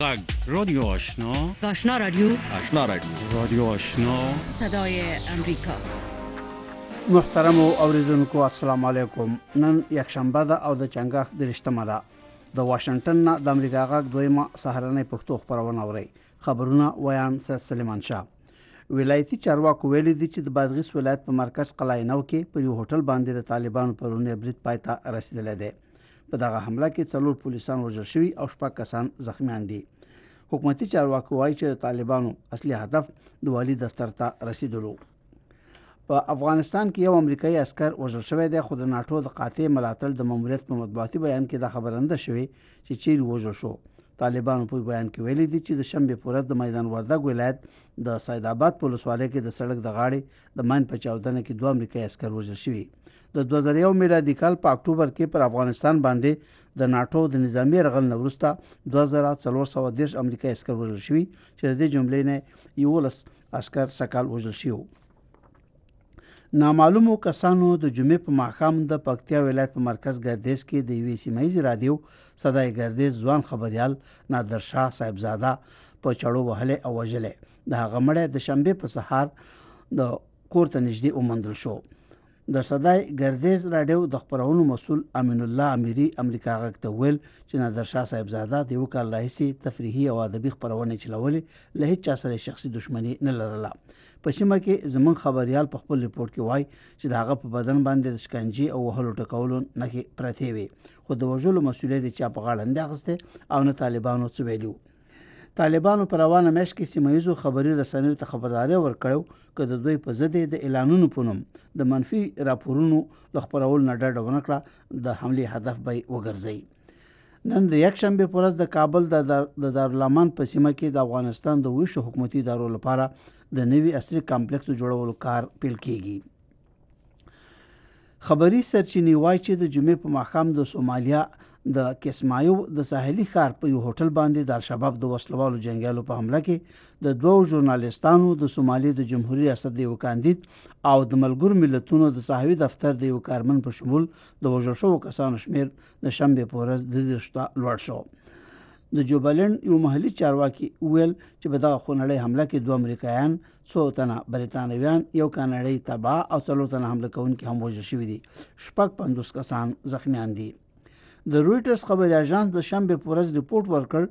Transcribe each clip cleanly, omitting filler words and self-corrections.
غږ رادیو آشنا، آشنا رادیو، آشنا رادیو، رادیو آشنا، صدای امریکا. محترم اوریدونکو السلام علیکم. نن یکشنبه ده او د چنګاښ درشتمه ده. د واشنگټن نه د امریکا غږ دویمه سهارنۍ پښتو خبرونه اوري. خبرونه ویان سید سلیمان شاه. ولایتي چارواکو ویلي دي چې د بادغیس ولایت په مرکز قلعه نو کې په یو هوټل باندې د طالبانو پرونی برید پای ته رسیدلی دی. په دغه حمله کې 4 پولیسان وژل شوي او 6 کسان زخمیان دي. حکومتي چارواکو وایي چې طالبانو اصلي هدف د والی دفتر ته رسیدلو. په افغانستان کې یو امریکایي عسكر وژل شوی دی، خو د ناتو د قاطع ملاتړ د ماموریت په مطبوعاتي بیان کې د خبرنده شوی چې چیرې وژل شو. طالبانو په بیان کې ویلي دي چې د شنبه په ورځ د میدان وردګ ولایت د سید آباد په ولسوالۍ کې د سړک د غاړې د ماین په چاودنه کې 2 امریکایي عسكر وژل شوي. د 2001 میلادي کال په اکتوبر کې پر افغانستان باندې د ناتو د نظامی یرغل نه وروسته 2410 امریکایي عسكر وژل شوي چې د دې جملې نه 11 عسكر سکهال وژل شوي. نامعلومو کسانو د جمعې په ماښام د پکتیا ولایت په مرکز ګردیز کې د یوې سیمایي رادیو صدای ګردیز ځوان خبريال نادر شاه صاحبزاده په چړو وهلې او وژلې. د هغه مړی د شنبه په سهار د کور ته نږدې وموندل شو. د صدای ګردیز رادیو د خبرونو مسؤل امین الله امیری امریکا غږ ته ویل چې نادر شاه صاحبزاده د یو کال راهیسې تفریحي او ادبي خبرونه چلولې، له هیڅ چا سره شخصي دښمني نه لرله. په سیمه کې زمون خبريال په خپل ریپورت کې وایي چې د هغه په بدن باندې د شکنجې او وهلو ټکولو نښې پرتې وي، خو د وژلو مسؤلیت یې چا په غاړه نه اخیستی او نه طالبانو څه ویلي. طالبانو پر روانه میاشت کې سیمایي خبري رسنیو ته خبرداري ورکړو چې د دوی په ضد د اعلانونو په نوم د منفي راپورونو د خبرولو نه ډډه ونه کړه د حملې هدف به وګرځي. نن د یکشنبه په ورځ د کابل د دارالامان په سیمه کې د افغانستان د ویشو حکومتي ادارو لپاره د نوي عصري کمپلیکس جوړولو کار پیل کیږي. خبري سرچینې وایي چې د جمعې په ماښام د سومالیا د کسمایو د ساحلي ښار په یو هوټل باندې د الشباب د وسلوالو جنگیالو په حمله کې د 2 ژورنالیستانو د سومالي د جمهوریت ریاست د یو کاندید او د ملګرو ملتونو د صحوي دفتر د یو کارمن په شمول د وژل شوو کسانو شمیر د شنبه په ورځ د 30 لوړ شو. د جوبلند یو محلي چارواکي ویل چې په دغه خونړۍ حمله کې 2 امریکایان، 100 تنه بریتانویان، یو کاناډایي تبع او 4 تنه حمله کوونکي هم وژل شوي دي. 50 کسان زخمیان دي. د رویټرز خبري اژانس د شنبه په ورځ ریپورت ورکړ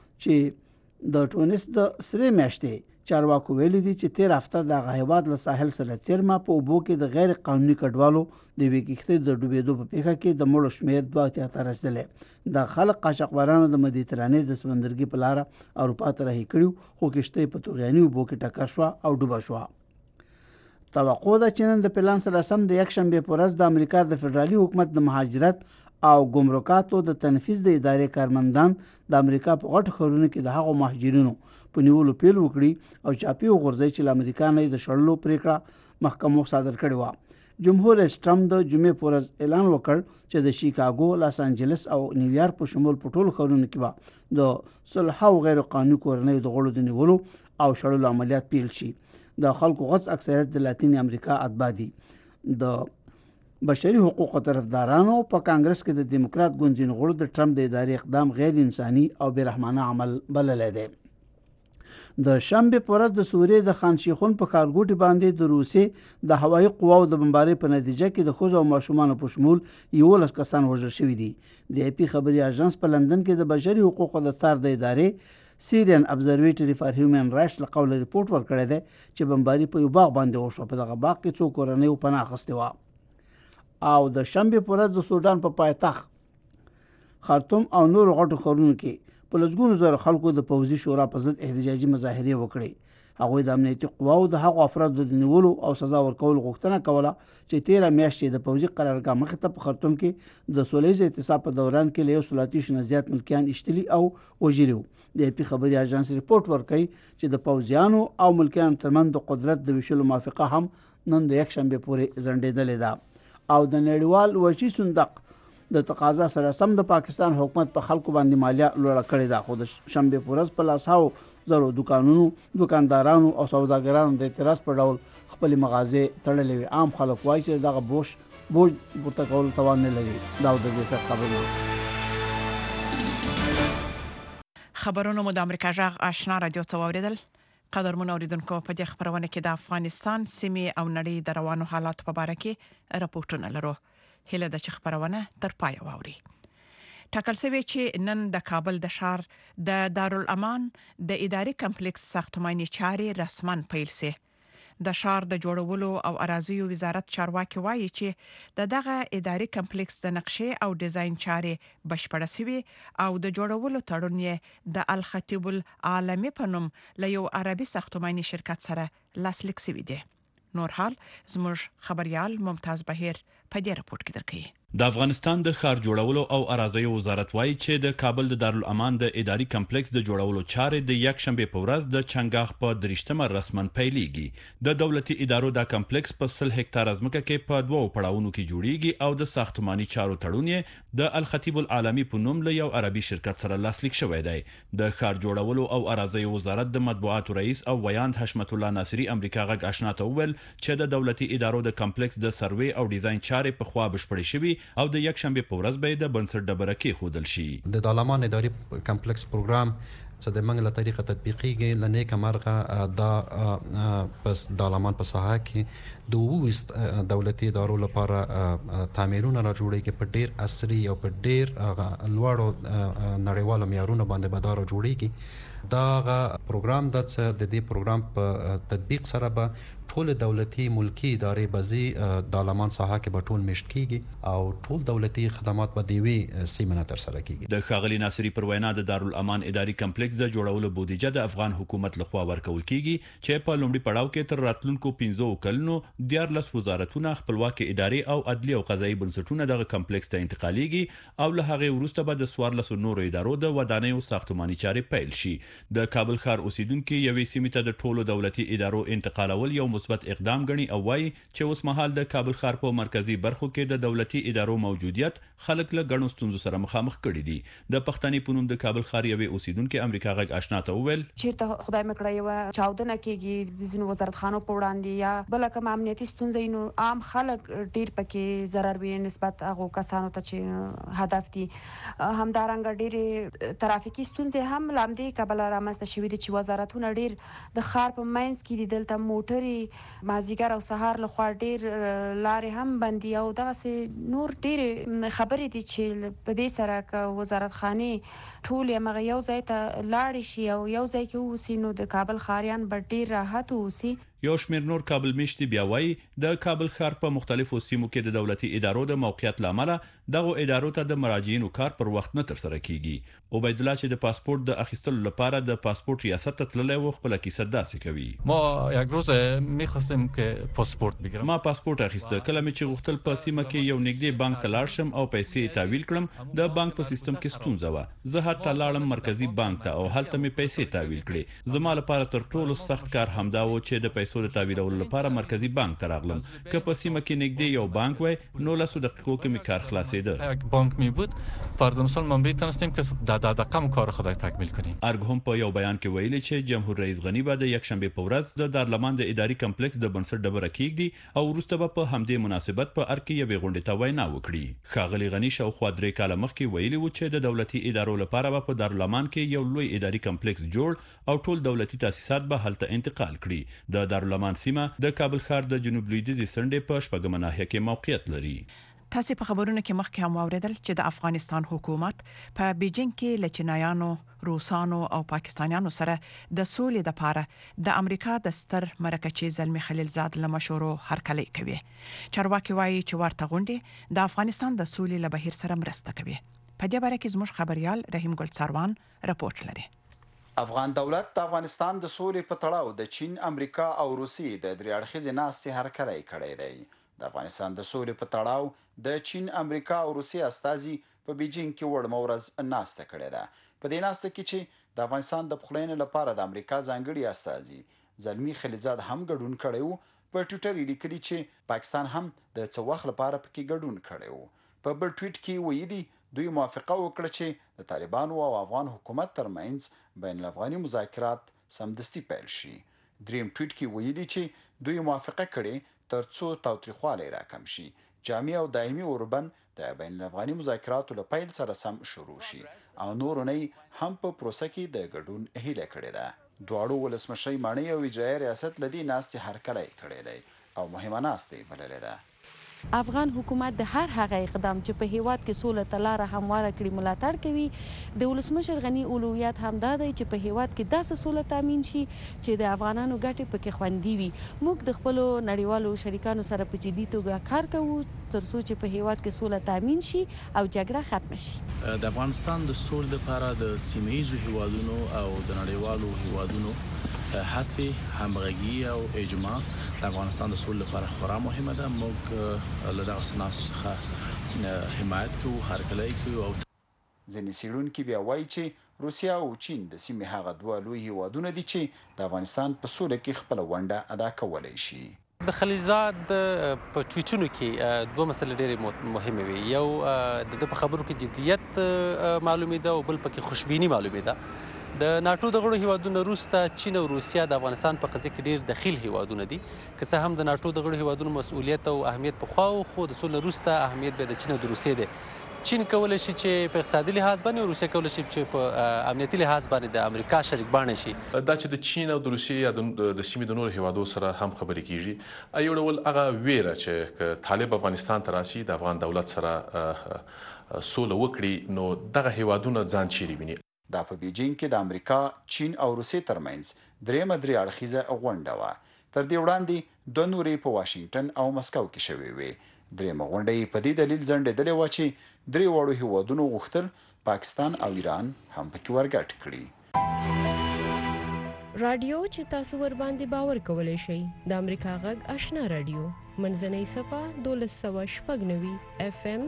چې د ټونس د سری میاشتې چارواکو ویلي دي چې 13 هفته د هیواد له ساحل سره څیرمه په اوبو کې د غیر قانوني کډوالو د وکیښتې د ډوبېدو په پیښه کې د مړو شمیر 2 ته رسیدلی. د خلک قاچاقبرانو د مدیترانې د سمندرګي په لاره اروپا ته رهي کړي، خو کښتۍ په توغیاني اوبو کې ټکر شوه او ډوبه شوه. توقع ده چې نن د پلان سره سم د یکشنبه په ورځ د امریکا د فدرالي حکومت د مهاجرت او ګمرکاتو د تنفیذ د ادارې کارمندان د امریکا په غټو ښارونو کې د هغو مهاجرینو په نیولو پیل وکړي او چاپی وغورځي چې له امریکا نه د شړلو پریکړه محکمو صادر کړې وه. جمهور رئیس ټرمپ د جمعې په ورځ اعلان وکړ چې د شیکاګو، لاس انجلس او نیویارک په شمول په ټولو ښارونو کې به د صلح او غیر قانوني کورنیو د غړو د نیولو او شړلو عملیات پیل شي. د خلکو غټ اکثریت د لاتین امریکا اتباع دي. د بشري حقوقو طرفدارانو په کانګرس کې د دیموکرات ګوند ځینو غړو د ټرمپ د ادارې اقدام غیر انساني او بیرحمانه عمل بللی دی. د شنبه په ورځ د سوریې د خان شیخون په ښارګوټي باندې د روسیې د هوایي قواو د بمبارۍ په نتیجه کې د ښځو او ماشومانو په شمول 11 کسان وژل شوي دي. د اپي خبري اژانس په لندن کې د بشري حقوقو د څار د ادارې سیریان ابزرویټري فار هیومن رایټس له قوله ریپورت ورکړی دی چې بمباري په یو باغ باندې وشوه. په دغه باغ کې 2 کورنۍ پناه اخیستې وه. او د شنبه په ورځ د سودان په پایتخت خرطوم او نور غټو ښارونو کې په لسګونو زره خلکو د پوځي شورا په ضد احتجاجي مظاهرې وکړې. هغوی د امنیتي قواو د هغو افرادو د نیولو او سزا ورکولو غوښتنه کوله چې 13 میاشتې د پوځي قرارګاه مخې ته په خرطوم کې د سولیز اعتصاب په دوران کې له 130 نه زیات ملکیان اشتلي او وژلي وو. د اپي خبري اژانس ریپورت ورکوي چې د پوځیانو او ملکیانو ترمنځ د قدرت د ویشلو موافقه هم نن د یکشنبه پورې ځنډېدلې ده. او د نړیوال وحشي صندوق د تقاضا سره سم د پاکستان حکومت په خلکو باندې مالیه لوړه کړې ده، خو د شنبه په ورځ په لاساو زرو دکاندارانو او سوداګرانو د اعتراض په ډول خپل مغازې تړلې وي. عام خلک وایي چې دغه بوج پورته کول توان نه لري. دا د دې څخه خبره. خبرونه مو د امریکا جغ آشنا رادیو ته واوریدل. قدرمن اوریدونکو په دې خبرونه کې د افغانستان سیمې او نړۍ د روانو حالات په اړه کې راپورټونه لرو. هله د خبرونه تر پای واوري. ټاکل شوی چې نن د کابل د ښار د دارالامان د اداري کمپلیکس ساختماني چارې رسماً پیل شي. د ښار د جوړولو او اراضیو وزارت چارواکي وایي چې دغه اداري کمپلیکس د نقشې او ډیزاین چارې بشپړه شوي او د جوړولو تړون یې د الخطیب العالمي په نوم له یو عربي ساختماني شرکت سره لاسلیک شوی دی. نور حال زموږ خبريال ممتاز بهیر په دې راپورټ کې درکړي. د افغانستان د ښار جوړولو او اراضیو وزارت وایي چې د کابل د دارالامان د اداري کمپلیکس د جوړولو چارې د یک شنبه په ورځ د چنګاخ په 3مه رسمن پیلېږي. د دولتي ادارو د کمپلیکس په 100 هکتار ځمکه کې په دوو پړاوونو کې جوړیږي او د ساختماني چارو تړون یې د الخطیب العالمي په نوم له یو عربي شرکت سره لاسلیک شوی دی. د ښار جوړولو او اراضیو وزارت د مطبوعاتو رئیس او ویاند حشمت الله ناصری امریکا غږ آشنا ته وویل چې د دولتي ادارو د کمپلیکس د سروې او ډیزاین چارې په خوا بشپړې شوي او د یک شنبه په ورځ به د بنسټ ډبره کې خودل شي. د دارالامان اداري کمپلیکس پروګرام چې د منګ له طریقه تطبیقیږي لنیک مرغه د پس دارالامان په ساحه کې د دولتي ادارو لپاره تعمیرونه را جوړیږي په ډیر عصري او په ډیر لوړو نړیوالو معیارونو باندې بدار جوړیږي. دا پروګرام د دې پروګرام په تطبیق سره به ټول دولتي ملکی ادارې بزي د دارالامان ساحه کې به ټول مشت کیږي او ټول دولتي خدمات به دیوي سیمه تر سره کیږي. د ښاغلي ناصری پر وینا د دارالامان اداري کمپلیکس د جوړولو بودیجه د افغان حکومت لخوا ورکول کیږي چې په لومړي پړاو کې تر راتلونکو 15 کلونو 14 وزارتونه خپلواکي ادارې او عدلي او قضایي بنسټونه دغه کمپلیکس ته انتقالېږي او له هغه وروسته به د 14 نورو ادارو د ودانیو ساختماني چارې پیل شي. د کابل ښار اوسیدونکو یوې سیمې ته د ټولو دولتي ادارو انتقالول یو مثبت اقدام غني او وايي چې اوس مهال د کابل ښار په مرکزی برخو کې د دولتي ادارو موجودیت خلک له غنو ستونزو سره مخامخ کړي دي. د پښتني پونوم د کابل ښار یوې اوسیدونکو امریکا غږ آشنا ته وویل چې خدای مې کړی و چاودنه کېږي د ځینو وزارتخانو په وړاندې یا بل کوم امنیتي ستونزې نو عام خلک ډیر پکې ضرر ویني نسبت هغه کسانو ته چې هدف دي. همدارنګه ډیر ترافیکي ستونزې هم لاندې کابل رامنځته شوې دي چې وزارتونه ډیر د ښار په منځ کې دي دلته موټرې مازیګر او سهار لخوا ډیر لارې هم بندي او دغه نور ډیر خبرې دي چې په دې سره ک وزارت خانه ټول یې یو ځای ته لاړ شي او یو ځای کې اوسي نو د کابل ښاریان به ډیر راحت اوسي. یو شمیر نور کابل میشتي بیا وایي د کابل ښار په مختلفو سیمو کې د دولتي ادارو د موقعیت لامل دغه ادارو ته د مراجعینو کار پر وخت نه تر سره کیږي. عبید الله چې د پاسپورت د اخیستلو لپاره د پاسپورت ریاست ته تللی و خپل کیسه داسې کوي. ما یک روز می‌خواستم که پاسپورت بگیرم. ما پاسپورت اخیسته کله مې چې غوښتل په سیمه کې یو نږدې بانک ته لاړ شم او پیسې تحویل کړم د بانک په سیستم کې ستونزه و. زه حتی لاړم مرکزی بانک ته او هلته مې پیسې تحویل کړې. زما لپاره تر ټولو سخت کار همدا و چې د پیسو د تحویلولو لپاره مرکزی بانک ته راغلم. که په سیمه کې نږدې یو بانک وای نو له 10 دقیقو کې می کار خلاصېده. یک بانک می بود فرض مثال ما میتونستیم که در دقیقه کار خود تکمیل کنیم. ارګ هم په یو بیان کې ویلي چې جمهور رئیس غنی به د یک شنبه په ورځ د دارالامان د اداري کمپلیکس د بنسټ ډبره کېږي او وروسته به په همدې مناسبت په ارګ کې یوې غونډې ته وینا وکړي. ښاغلي غنی شاوخوا 3 کاله مخکې ویلي و چې د دولتي ادارو لپاره به په دارالامان کې یو لوی اداري کمپلیکس جوړ او ټول دولتي تاسیسات به هلته انتقال کړي. د دارالامان سیمه د کابل ښار د جنوب لویدیځ سنډې په شپږمه ناحیه کې موقعیت لري. تاسو په خبرونه کې مخکې هم واوریدل چې د افغانستان حکومت په بیجینګ کې له چینایانو، روسانو او پاکستانیانو سره د سولې لپاره د امریکا د ستر مرکچی زلمی خلیلزاد له مشورو هرکلی کوي. چارواکي وایي چې ورته غونډې د افغانستان د سولې له بهیر سره مرسته کوي. په دې باره کې زموږ خبريال رحیم ګل څاروان راپورټ لري. افغان دولت د افغانستان د سولې په تړاو د چین، امریکا او روسیې د درې اړخیزې ناستې هرکلی کړی دی. د افغانستان د سولې په تړاو د چین، امریکا او روسیې استازي په بیجینګ کې وړمه ورځ ناسته کړې ده. په دې ناسته کې چې د افغانستان د پخلاینې لپاره د امریکا ځانګړي استازي زلمی خلیلزاد هم ګډون کړی و. په ټویټر یې لیکلي چې پاکستان هم د څه وخت لپاره پکې ګډون کړی و. په بل ټویټ کې ویلي دوی موافقه وکړه چې د طالبانو او افغان حکومت ترمنځ بین الافغاني مذاکرات سمدستي پیل شي. دریم ټویټ کې ویلي چې دوی موافقه کړې ترڅو تاوتریخوالی راکم شي. جامع او دایمي اوربند د بین الافغاني مذاکراتو له پیل سره سم شروع شي او نور نه هم په پروسه کې د ګډون هیله کړې ده. دواړو ولسمشي ماڼۍ او اجرایي ریاست لدی ناستې هرکلی کړی دی او مهمه ناستې بللې ده. افغان حکومت د هر هغه اقدام چې په هیواد کې سوله ته لاره همواره کړي ملاتړ کوي. د ولسمشر غني اولویت همدا دی چې په هیواد کې داسې سوله تامین شي چې د افغانانو ګټې پکې خوندي وي. موږ د خپلو نړیوالو شریکانو سره په جدي توګه کار کوو ترڅو چې په هیواد کې سوله تامین شي او جګړه ختم شي. د افغانستان د سولې لپاره د سیمه‌ییزو هیوادونو او د نړیوالو هیوادونو هڅې همغږي او اجماع د افغانستان د سولې لپاره خورا مهمه ده. موږ له دغه سناسو څخه حمایت کوو، هرکلی کوو. او ځینې څېړونکي بیا وایي چې روسیه او چین د سیمې هغه دوه لوی هیوادونه دي چې د افغانستان په سوله کې خپله ونډه ادا کولی شي. د خلیلزاد په ټویټونو کې دوه مسلې ډېرې مهمې وي. یو د په خبرو کې جدیت معلومېده او بل پکې خوشبیني معلومېده. د ناټو د غړو هیوادونو وروسته چین او روسیه د افغانستان په قضیه کې ډېر دخیل هیوادونه دي. که څه هم د ناټو د غړو هیوادونو مسؤلیت او اهمیت پخوا و، خو د سولې وروسته اهمیت به د چین او د روسیې دی. چین کولی شي چې په اقتصادي لحاظ باندې او روسیه کولی شي چې په امنیتي لحاظ باندې د امریکا شریک باندې شي. دا چې د چین او د روسیې یا د سیمې د نورو هیوادو سره هم خبرې کیږي، یو ډول هغه ویره چې طالب افغانستان ته راشي د افغان دولت سره سوله وکړي، نو دغه هیوادونه ځان چیرې ویني. دا په بیجینګ کې د امریکا، چین او روسیې ترمنځ درېیمه درې اړخیزه غونډه وه. تر دې وړاندې دوه نورې په واشنګټن او مسکو کې شوې وې. درېیمه غونډه یې په دې دلیل ځنډېدلې وه چې درې واړو هیوادونو غوښتل پاکستان او ایران هم پکې ورګډ کړي. رادیو چې تاسو ور باندې باور کولی شئ د امریکا غږ آشنا رادیو منځنۍ صفه 1290 FM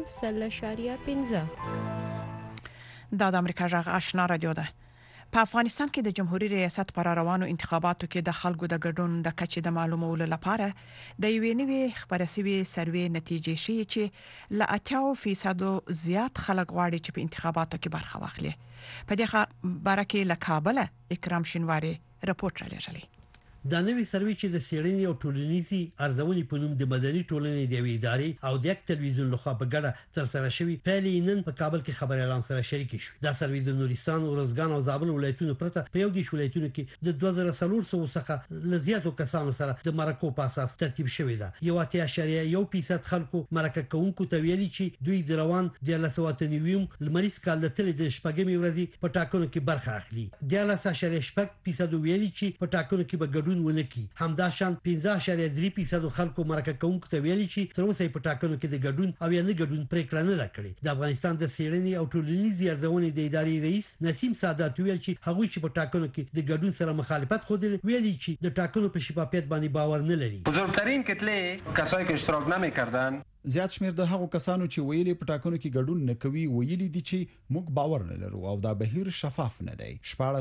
0.15. دا د امریکا غږ آشنا رادیو ده. په افغانستان کې د جمهوریت ریاست پر روانو انتخاباتو کې د خلکو د ګډون د کچې د معلومولو لپاره د یوې نوې خبرې شوې سروې نتیجې ښیي چې له 80% زیات خلک غواړي چې په انتخاباتو کې برخه واخلي. په دې باره کې له کابل اکرام شینواری رپورټ رالیږلی. دا نوې سروې چې د سیړنې او ټولنیزي ارزونې په نوم د مدني ټولنې د وی ادارې او د یک تلویزیون لخوا په ګډه ترسره شوې پیلې نن په کابل کې خبري اعلان سره شریک شو. دا سروې د نورستان، ورزګان او زابل ولایتونو پرته په یو د ولایتونو کې د 2400 څخه لزیاتو کسانو سره د مرکو په اساس ترتیب شوې ده. 1.1% خلکو مرکه کوونکو ته ویلي چې دوی د روان د 1990 لمریز کال د تل د شپږمې ورځې په ټاکنو کې برخه اخلي. 10.8% ویلي چې په ټاکنو کې به ونکي. همداشان 15.3% خلکو مرکه کوونکو ته ویلي چې تر اوسه په ټاکنو کې د ګډون او یا نه ګډون پریکړه نه کړې. د افغانستان د سیړنې او ټولنیزي ارزونې د ادارې رئیس نسیم سادات ویل چې هغوی چې په ټاکنو کې د ګډون سره مخالفت خوده ویلي چې د ټاکنو په شفافیت باندې باور نه لري. بزرگترین کتله کسایی که اشتراک نمی‌کردن زیات شمیر د هغو کسانو چې ویلي په ټاکنو کې ګډون نه کوي ویلي دي چې موږ باور نه لرو او دا بهیر شفاف نه دی.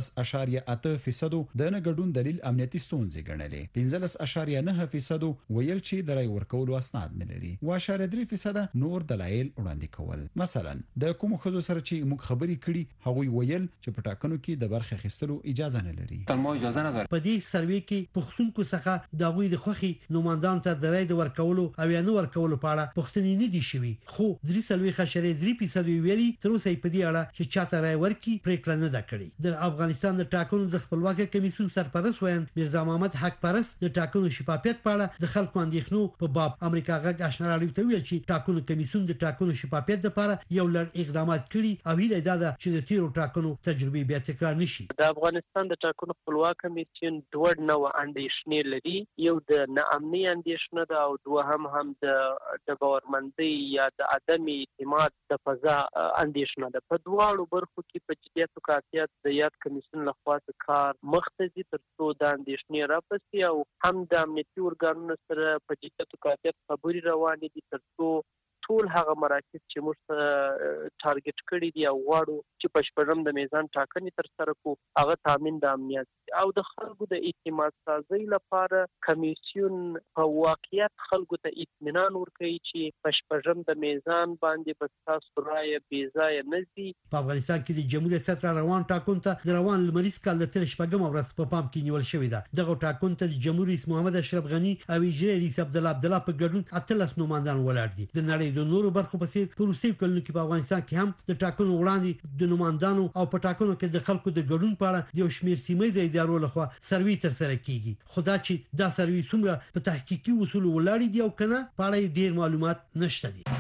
14.8% د نه ګډون دلیل امنیتي ستونزې ګڼلې. 15.9% ویل چې د رای ورکولو اسناد نه لري. 3% نور دلایل وړاندې کول. مثلا د کوم خزو سره چې موږ خبرې کړي هغوی ویل چې په ټاکنو کې د برخه اخیستلو اجازه نه لري. ما اجازه نه لري. په دې سروې کې پښتونکو څخه د غوي د خوخي نوماندان ته د رای ورکولو او یا نه ورکولو په اړه پښتني نه دي شوی، خو 3.3% ویلي تر اوسه په دې اړه چې چاته رای ورکي پریکړه نه ده کړې. د افغانستان د ټاکنو د خپلواکۍ کمیسیون سرپرست وین میرزا محمد حق پرست د ټاکنو شفافیت په اړه د خلکو اندېښنو په باب امریکا غږ آشنا رادیو ته ویل چې ټاکنو کمیسیون د ټاکنو شفافیت لپاره یو لړ اقدامات کړي او هیله ده چې د تیرو ټاکنو تجربه بیا تکرار نشي. د افغانستان د ټاکنو خپلواک کمیسیون دوه نوع اندېښنې لري. یو د ناامنۍ اندېښنه ده او دوهم هم د باورمندۍ یا د عدم اعتماد د فضا اندېښنه ده. په دواړو برخو کې په جدیت او قاطعیت د یاد کمیسیون لخوا کار مخته ځي ترڅو د اندېښنې راپسې او هم د امنیتي ارګانونو سره په جدیت او قاطعیت خبرې روانې دي ترڅو ټول هغه مراکز چې موږ ټارګټ کړی دي او غواړو چې په شپږم د میزان ټاکنې تر سره کو هغه تامین د امنیت او د خلکو د اعتماد سازي لپاره کمیسیون په واقعیت خلکو ته اطمینان ورکوي چې په شپږم د میزان باندې به تاسو رائے بې ځای نه دي. په افغانستان کې د جمهوریت ستر روان ټاکون ته د روان لمریز کال د شپږم ورځ په پام کې نیول شوې ده. دغه ټاکون ته د جمهور رئیس محمد اشرف غنی او رئیس عبدالله په ګډون 18 نوماندان ولاړ دي. د نړۍ د نورو برخو په څیر په روسي کلونو کې په افغانستان کې هم د ټاکنو وړاندې د نوماندانو او په ټاکنو کې د خلکو د ګډون په اړه د یو شمېر سیمه ادارو لخوا سروي تر سره کیږي. خدا چې دا سروي څومره په تحقیقي اصول ولاړ دي او کنه په اړه ډیر معلومات نشته دي.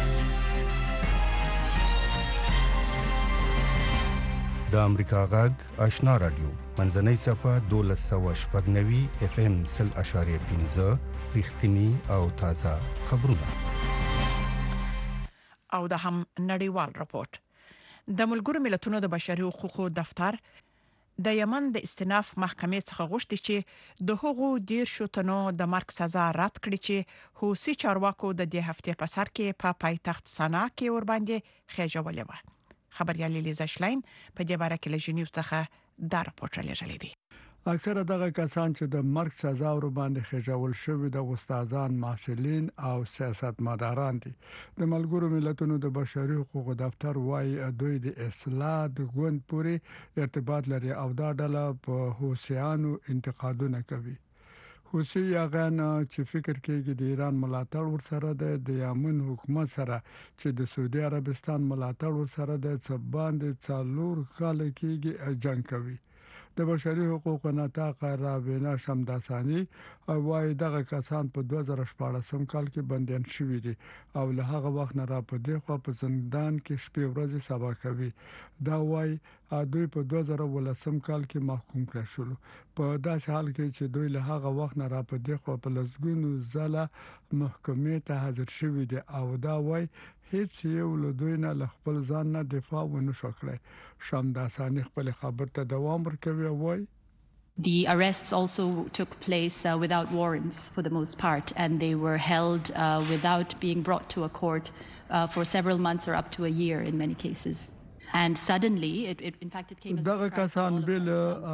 د امریکا غږ آشنا رادیو منځنۍ صفه 1290 FM 0.15 رښتینی او تازه خبرونه. او د هم نړیوال راپورټ د ملګرو ملتونو د بشري حقوقو دفتر د یمن د استئناف محکمې څخه غوښتي چې د هغو 10 تنو د مرګ سزا رد کړي چې حوثي چارواکو د دې هفته په سر کې په پایتخت سنا کې ور باندې خېجولې و. خبريال لیزا شلاین په دې باره کې له ژنیو څخه دا راپورټ لري دي. اکثره دغه کسان چې د مرګ سزا ور باندې خېجول شوی د استادان، محصلین او سیاستمداران دي. د ملګرو ملتونو د بشري حقوقو دفتر وايي دوی د اصلاح د غوند پورې ارتباط لري او دا ډله په حوثیانو انتقادونه کوي. حوثي یاغان چې فکر کوي د ایران ملاتړ ورسره د یمن حکومت سره چې د سعودي عربستان ملاتړ ورسره د څبان د څالور کال کې جنگ کوي. د بشري حقوقو نطاق رابینا شمداسانی وايي دغه کسان په 2014 کال کې بندیان شوي دي او له هغه وخت نه را په دې خوا په زندان کې شپې ورځې سبا کوي. دا وايي دوی په 2013 کال کې محکوم کړل شول. په داسې حال کې چې دوی له هغه وخت نه را په دې خوا په لسګونو ځله محکمې ته حاضر شوي دي او دا وايي هیڅ یو له دوی نه خپل ځان نه دفاع ونه شو کړی. شمداسانی خپل خبر ته دوام ورکوي او وايي The arrests also took place without warrants for the most part, and they were held without being brought to a court for several months or up to a year in many cases. And suddenly, in fact, it came as a دغه کسان بل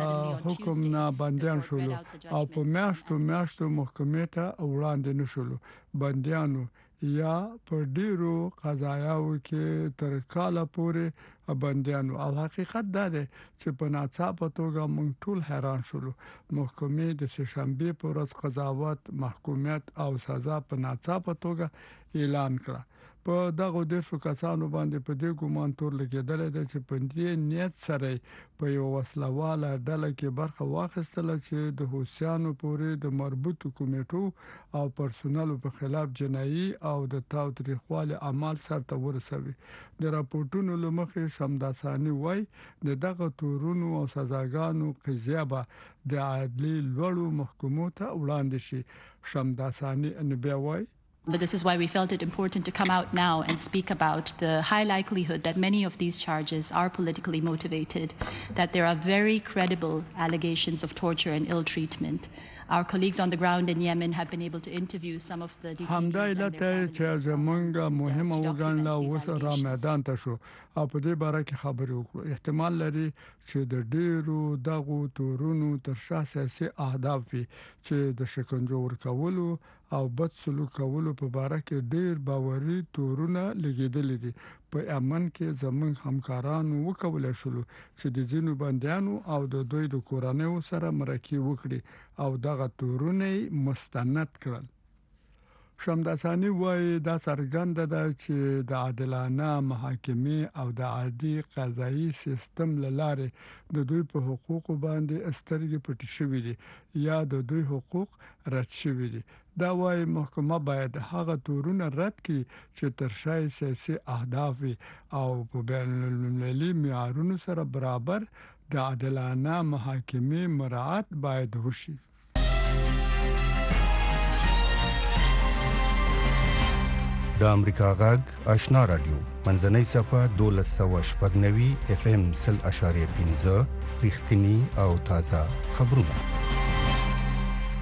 حکم نه بندیان شول او په میاشتو محکمې ته وړاندې نشول. بندیانو یا په ډیرو قضایاو کې تر کاله پورې بندیانو او حقیقت دا دی چې په ناڅاپه توګه موږ ټول حیران شولو. محکمې د سهشنبه پر ورځ قضاوت، محکومیت او سزا په ناڅاپه توګه اعلان کړه. په دغه د کسانو باندې په دې ګومان تور لګیدل چې په دې نیت سره په یو وسلواله ډله کې برخه واخیستل چې د حوثیانو پورې د مربوط کمیټو او پرسونل په خلاف جنایي او د تاوتریخوالي اعمال سرته ورسوي. د راپورټونو لمخې شمداسانی وای د دغه تورونو او سزاګانو قضیه به د عدلي لوړو محکمو ته وړاندې شي. شمداسانی بیا وای But this is why we felt it important to come out now and speak about the high likelihood that many of these charges are politically motivated, that there are very credible allegations of torture and ill treatment. Our colleagues on the ground in Yemen have been able to interview some of the detainees. همدا علت چې زمونږ مهمه وګڼله اوس را میدان ته شو او په دې باره کې خبرې وکړو. احتمال لري چې د ډیرو دغو تورونو تر شا سیاسي اهداف وي چې د شکنجو ورکولو او بد سلوک کولو په باره کې ډیر باوري تورونه لګیدل دي. په یمن کې زمونږ همکارانو وکولای شول چې د ځینو بندیانو او د دوی د کورنیو سره مرکه وکړي او دغه تورونه مستند کړل. شمداسانی وایي دا څرګنده ده چې د عادلانه محاکمې او د عادي قضایي سیستم لاره د دوی په حقوقو باندې سترګې پټې شوې دي یا د دوی حقوق رد شوي دي. دا وایي محکمه باید هغه تورونه رد کړي چې تر شای سیاسي اهداف او په بین المللي معیارونو سره برابر د عادلانه محاکمې مراعات باید وشي. د امریکا غږ آشنا رادیو منځنۍ صفه 1290 FM 0.15 رښتینی او تازه خبرونه.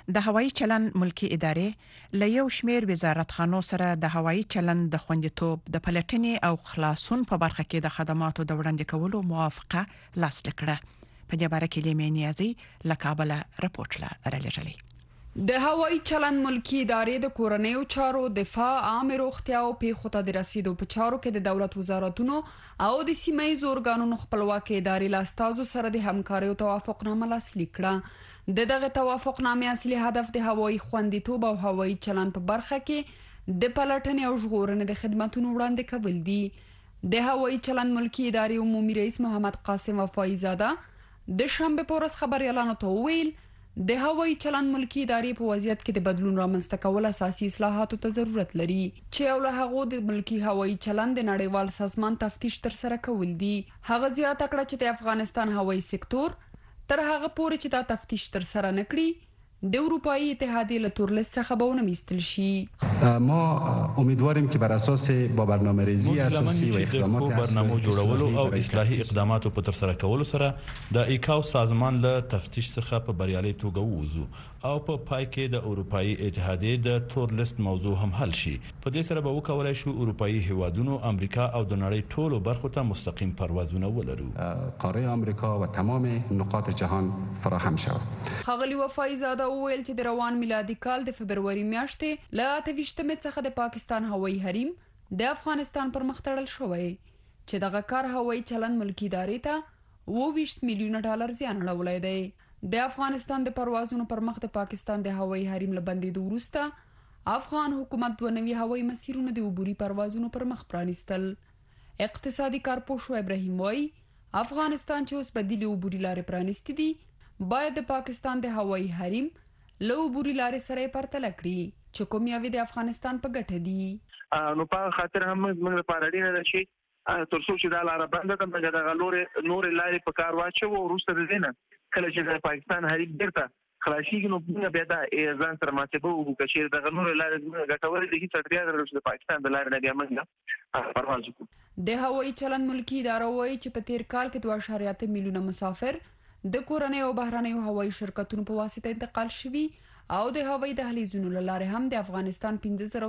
د هوایي چلن ملکی ادارې له یو شمیر وزارتخانو سره د هوایي چلن د خوندیتوب د پلټنې او خلاصون په برخه کې د خدماتو د وړاندې کولو موافقه لاسلیک کړه. په دې باره کې لیمې نیازي له کابل راپورټ لري. د هوایي چلند ملکی ادارې د کورنیو چارو، دفاع، عامه روغتیا او پیښو ته د رسیدو په چارو کې د دولت وزارتونو او د سیمه ییزو ارګانونو خپلواکي ادارې له استازو سره د همکارۍ توافقنامه لاسلیک کړه. دغه توافقنامه اصلي هدف د هوایي خوندیتوب او هوایي چلند په برخه کې د پلټنې او ژغورنې د خدماتو وړاندې کول دي. د هوایي چلند ملکی ادارې عمومي رئیس محمد قاسم وفایی زاده د شنبه په ورځ خبريالانو ته وویل د هوایي چلند ملکی ادارې په وضعیت کې د بدلون رامنځته کول اساسي اصلاحاتو ته ضرورت لري چې او له هغه د ملکی هوایي چلند د نړیوال سازمان تفتیش تر سره کول دي. هغه زیاته کړه چې د افغانستان هوایي سکتور تر هغه پورې چې دا تفتیش تر سره نکړي د اروپאי اتحادیه له تورلست څخه به ونمیستل شي. ما امیدواریم که بر اساس با برنامه‌ریزی اساسی و اقدامات برنامه جوړولو او اصلاحي اقداماتو په تر سره کولو سره د ایکاو سازمان له تفتیش څخه په بریالي توګه ووزو او په پای کې د اروپאי اتحادیه د تورلست موضوع هم حل شي. په دې سره به وکولای شو اروپאי هیوادونو، امریکا او د نړۍ ټولو برخو ته مستقیم پروازونه ولرو. قاره امریکا و تمام نقاط جهان فراهم شود. خغلی وفایی زاده وویل چې د روان میلادي کال د فبرवरी میاشتې له 28 څخه د پاکستان هوایي حریم د افغانستان پر مخ تړل شوی چې دغه کار هوایي چلند ملکی ادارې ته 20 میلیونه ډالر زیان اړولی دی. د افغانستان د پروازونو پر مخ د پاکستان د هوایي حریم له بندیدو وروسته افغان حکومت دوه نوي هوایي مسیرونه د عبوري پروازونو پر مخ پرانیستل. اقتصادي کارپوه شو ابراهیم وای افغانستان چې اوس بدیل عبوري لارې پرانیستي دي باید د پاکستان د هوایي حریم له عبوري لارې سره پرتله کړي چې کوم یوې د افغانستان په ګټه دي. نو په خاطر هم موږ لپاره اړینه ده چې ترڅو چې دا لار بنده کړه دغه نور لارې په کار واچو او وروسته دینه کله چې د پاکستان حریم بیرته خلاصيږي نو موږ بیا د ځان سره ماتېبو وکړو چې دغه نور لارې موږ ګټورې دي چې تربیه درلود د پاکستان د لارې نه بیا موږ پرواز وکړو. د هوایي چلند ملکی اداره وایي چې په تیر کال کې 2.8 میلیونه مسافر د کورنۍ او بهرنیو هوایي شرکتونو په واسطه انتقال شوي او د هوایي دهلیزونو لاره هم د افغانستان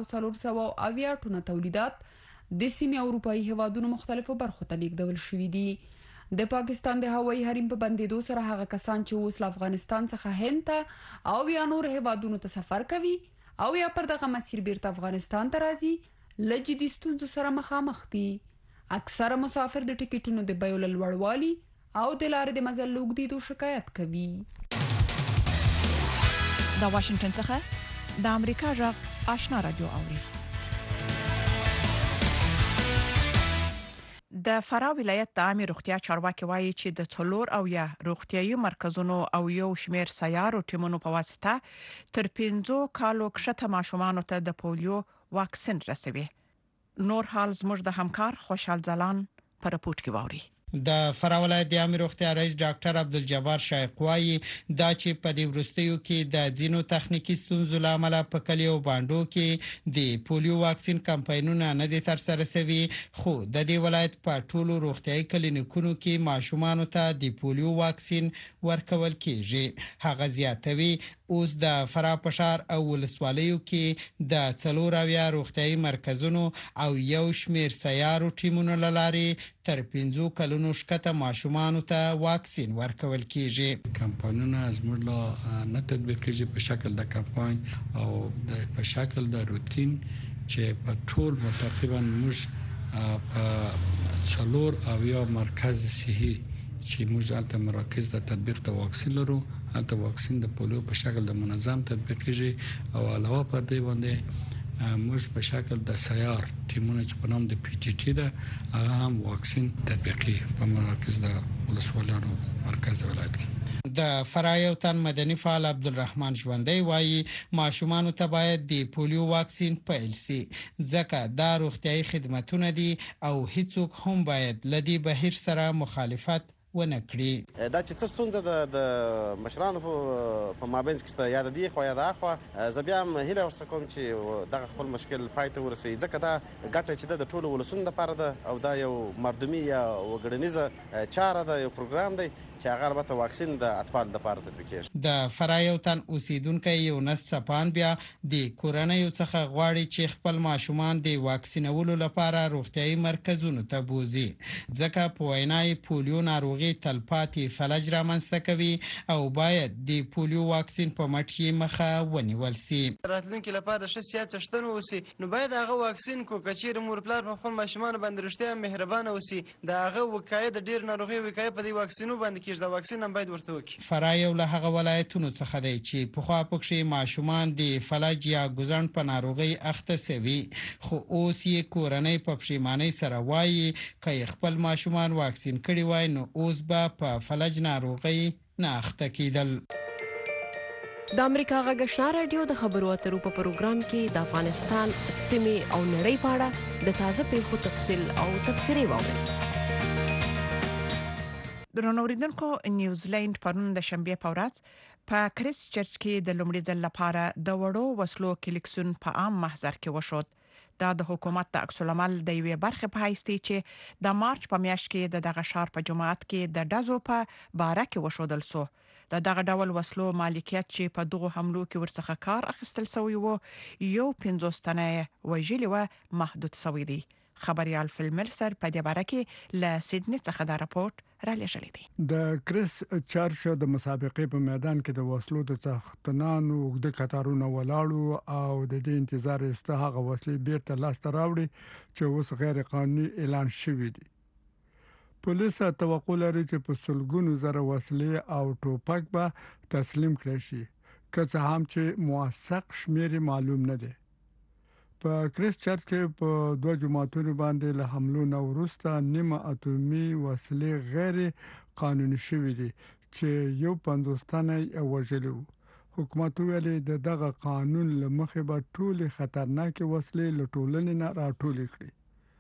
15400 ټنه تولیدات د سیمې اروپאי هیوادونو مختلفو برخو ته لیږدول شوي دي. د پاکستان د هوایي حریم په بندیدو سره هغه کسان چې اوس له افغانستان څخه هند ته او یا نور هیوادونو ته سفر کوي او یا پر دغه مسیر بیرته افغانستان ته راځي له جدي ستونزو سره مخامخ دي. اکثره مسافر د ټیکټونو د بیو له لوړوالي او د لارې د مزل لوګدیدو شکایت کوي. د واشنگټن څخه د امریکا غږ آشنا رادیو اوري. د فراه ولایت د عامه روغتیا چارواکي وایي چې د څلور او یا روغتيایي مرکزونو او یو شمیر سیارو ټیمونو په واسطه تر 15 کالو کښته ماشومان ته د پولیو واکسین رسوي. نور حال زموږ د همکار خوشحال زلان پر رپورت کې ووري. د فراه ولایت د عامه روغتیا رئیس ډاکټر عبدالجبار شایق وایي دا چې په دې وروستیو کې د ځینو تخنیکی ستونزو لامل په کلیو باندو کې د پولیو واکسین کمپاینونه نه دي تر سره شوي، خو د دې ولایت په ټولو روغتیایي کلینیکونو کې ماشومان ته د پولیو واکسین ورکول کیږي. هغه زیاتوي اوس د فراه په ښار او ولسوالیو کې د څلور اویا روغتیایي مرکزونو او یو شمیر سیارو ټیمونو لارې تر 15 کلونو شکته ماشومان ته واکسین ورکول کیږي. کمپاینونه زموږ لا نه تطبیق کیږي په شکل د کمپاین او په شکل د روتین چې په ټول تقریبا موږ په څلور اویا مرکز صحي چې موږ البته مراکز د تطبیق د واکسین لرو، البته واکسین د پولیو په شکل د منظم تطبیق کیږي او علاوه پر دې باندې موږ په شکل د سیار ټیمونه چې په نام د پی ټی ټی ده هغه هم واکسین تطبیقي په مراکز د ولسوالیانو مرکز ولایت کې. د فراه یو تن مدني فعال عبدالرحمن ژوندی وایي ماشومان ته باید د پولیو واکسین پیل شي ځکه دا روغتیایي خدماتونه دي او هیڅوک هم باید لدی بهیر سره مخالفت ونه کړي. دا چې څه ستونزه د مشرانو په مابینځ کې ست یاد دي خو یا د اخوا زبیا هم هیله ورڅ کوم چې دغه خپل مشکل پای ته ورسي ځکه دا ګټه چې د ټولو ولسونو لپاره ده او دا یو مردمي یا وګړنیزه چاره ده، یو پروګرام دی چې هغه البته واکسین د اطفال لپاره تطبیق کیږي. د فرایو تن اوسیدونکو یونس صفان بیا د کورنۍ څخه غواړي چې خپل ماشومان د واکسینولو لپاره روغتيایي مرکزونو ته بوزي ځکه په وینای پولیو ناروغي تلپاتې فلج رامنځته کوي او باید د پولیو واکسین په مټ مخه ونیول سي. راتلونکي لپاره ښه سیاست شتون وسی نو باید هغه واکسین کو کچیر مور پلار په خپل ماشومان باندې رښتیا مهربانه وسی د هغه وقایه د ډیر ناروغي وقایه په دې واکسینو باندې کیږي. د واکسین هم باید ورته وکړي. فرایو له هغه ولایتونو څخه دی چې په خوا پکې ماشومان د فلج یا ګزن په ناروغي اخته سوي خو اوس یې کورنۍ په پښیمانۍ سره وایي چې خپل ماشومان واکسین کړي وای نو اوس به په فلج ناروغي نه اخته کیدل. د امریکا غږ آشنا رادیو د خبرو اترو په پروګرام کې د افغانستان سیمې او نړۍ په اړه د تازه پیښو تفصیل او تبصرې واورئ. درنوریدونکو نیوزیلند پرون د شنبه په ورځ په کریس چرچ کې د لومړي ځل لپاره د وړو وسلو کلیکسون په عام محضر کې وشود. دا د حکومت د عکس العمل د یوې برخې په حیث دی چې د مارچ په میاشت کې د دغه شهر په جماعت کې د ډزو په باره کې وشودل سو. د دغه ډول وسلو مالکیت چې په دغه حملو کې ورڅخه کار اخیستل شوی وو یو 50 تنه وژلي و محدود شوی دی. خبريال فلملسر په دې باره کې ل سیدنی څخه دا راپورټ را لېږلی دی. د کریس چرچ د مسابقې په میدان کې د وسلو د څښتنانو د قطارونو ولاړو او د دې انتظار است هغه وسلې بیرته لاسته راوړي چې اوس غیر قانوني اعلان شوې دي. پولیس توقع لري چې په سلګونو زره وسلې او ټوپک به تسلیم کړي شي که څه هم چې موثق شمیر معلوم نه دی. په کریس چرچ کې په دوه جماعتونو باندې له حملو نه وروسته نیمه اټومي وسلې غیر قانوني شوې دي چې یو 50 تنه وژلي. حکومت ویلي دغه قانون لمخې به ټول خطرناک وسلې له ټولنې نه راټولې کړي.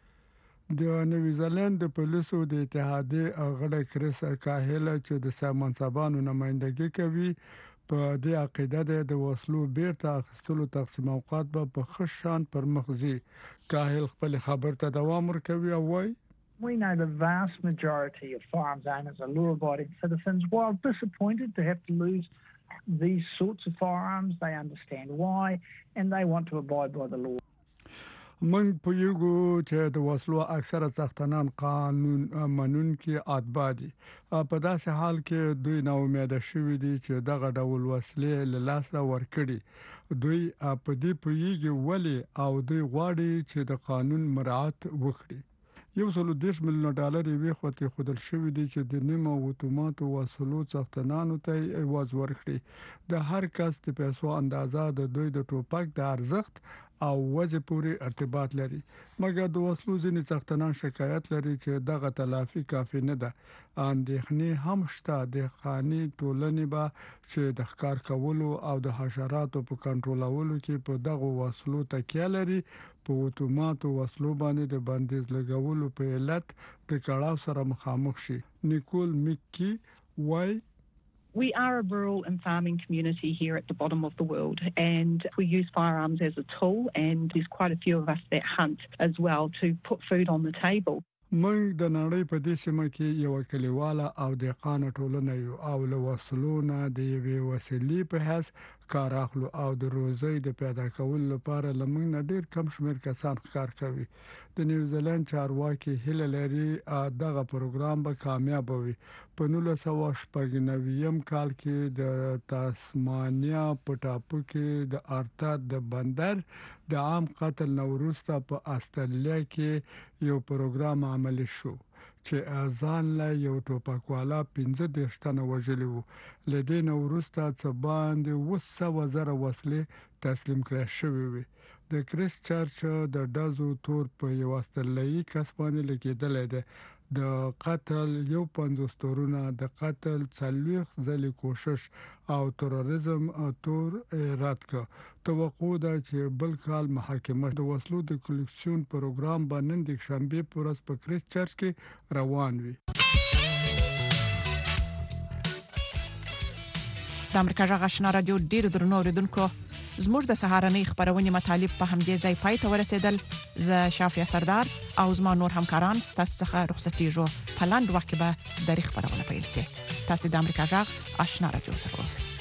د نیوزیلند د پولیسو د اتحادیې غړی کریس کاهل چې د سیمانسابانو نمائندګي کوي په دې عقیده ده د وسلو بیرته اخیستلو تقسیم اوقات په خشان پر مخزي. کاهل خپل خبر ته دوام ورکوي او وایي We know the vast majority of firearms owners are law-abiding citizens. While disappointed to have to lose these sorts of firearms, they understand why and they want to abide by the law. من په یو چې د وسلو اکثره څښتنان قانون منونکي اتباع دي. په داسې حال کې دوی نو امید شوي دي چې دغه ډول وسلې له لاس را ورکړي. دوی په دې پویږي ولی او دوی غواړي چې د قانون مراعات وکړي. $110 ملیون یې خوته خودل شوې دي چې د نیمه اتوماتو وسلو څښتنانو ته ایواز ورکړي. د هر کس د پیسو اندازه د دوی د ټوپک د ارزښت او وجه پورې ارتباط لري. مګر د وسلو ځینې څښتنان شکایت لري چې دغه تلافي کافي نه ده. اندېښنې هم شته د خاني ټولنې به چې د ښکار کولو او د حشراتو په کنټرولولو کې په دغه وسلو تکیه لري. په اتوماتو وسلو باندې د بندیز لګولو په علت د کړهو سره مخامخ شي. نیکول میکی وای We are a rural and farming community here at the bottom of the world, and we use firearms as a tool, and there's quite a few of us that hunt as well to put food on the table. موږ د نړۍ په دې سیمه کې یو کلیواله او دهقان ټولنه یو او له وسلونه د یوې وسیلې په حیث کار اخلو او د روزي د پیدا کولو لپاره لمن ډیر کم شمیر کسان کار کوي. د نیوزیلند چارواکي هیله لري دغه پروګرام به کامیاب وي. په 1990 کال کې د تاسمانیا په ټاپو کې د ارتر د بندر د عام قتل نوروسته په استرالیا کې یو پروګرام عملي شو چې ځان له یو ټوپکوالا 15 تنه وژلي وو. لدې نوروسته څه باندې 200,000 وسلې تسلیم کړې شوې وي. د کریس چرچ د ډزو تور په یو استرالایي کس باندې لیکل دی. د قتل یو 50 تورونه د قتل 40 ځلې کوشش او تروریزم تور رد کړ. توقع ده چې بل کال محاکمه د وسلو د کلیکسیون پروګرام باندې د شنبه پر ورځ په کریس چرچ کې روان وي. د امریکا جغ آشنا رادیو ډیر درنو اوریدونکو زموږ د سهارنۍ خبرونه مطالب په همدې ځای پای ته ورسېدل. ز شافیا سردار او زما نور همکاران تاسو څخه رخصتیږو. په لاندې وخت کې به د خبرونه پیل شي. تاسو د امریکا جغ آشنا رادیو سره اوسئ.